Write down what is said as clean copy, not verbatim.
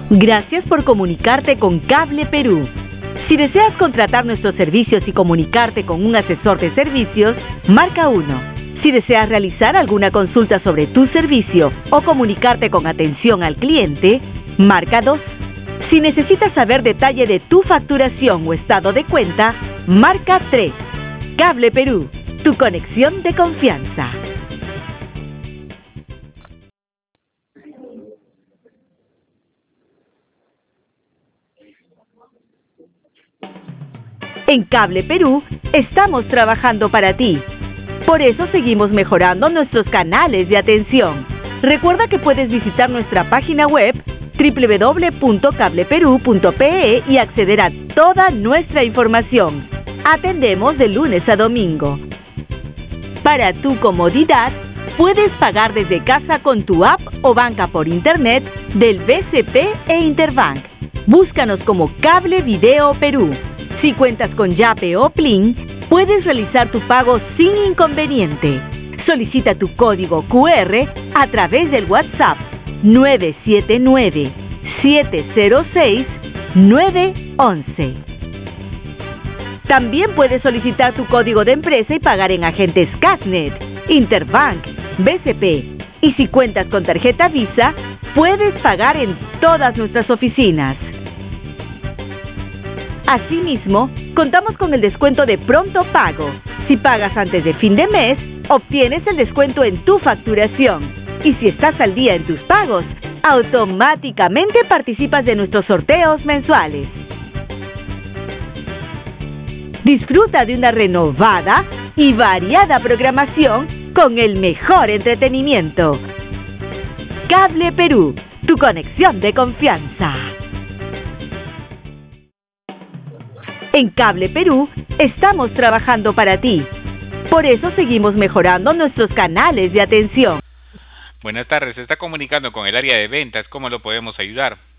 Gracias por comunicarte con Cable Perú. Si deseas contratar nuestros servicios y comunicarte con un asesor de servicios, marca 1. Si deseas realizar alguna consulta sobre tu servicio o comunicarte con atención al cliente, marca 2. Si necesitas saber detalle de tu facturación o estado de cuenta, marca 3. Cable Perú, tu conexión de confianza. En Cable Perú estamos trabajando para ti. Por eso seguimos mejorando nuestros canales de atención. Recuerda que puedes visitar nuestra página web www.cableperu.pe y acceder a toda nuestra información. Atendemos de lunes a domingo. Para tu comodidad, puedes pagar desde casa con tu app o banca por internet del BCP e Interbank. Búscanos como Cable Video Perú. Si cuentas con Yape o Plin, puedes realizar tu pago sin inconveniente. Solicita tu código QR a través del WhatsApp 979-706-911. También puedes solicitar tu código de empresa y pagar en agentes Casnet, Interbank, BCP. Y si cuentas con tarjeta Visa, puedes pagar en todas nuestras oficinas. Asimismo, contamos con el descuento de pronto pago. Si pagas antes de fin de mes, obtienes el descuento en tu facturación. Y si estás al día en tus pagos, automáticamente participas de nuestros sorteos mensuales. Disfruta de una renovada y variada programación con el mejor entretenimiento. Cable Perú, tu conexión de confianza. En Cable Perú estamos trabajando para ti. Por eso seguimos mejorando nuestros canales de atención. Buenas tardes, se está comunicando con el área de ventas. ¿Cómo lo podemos ayudar?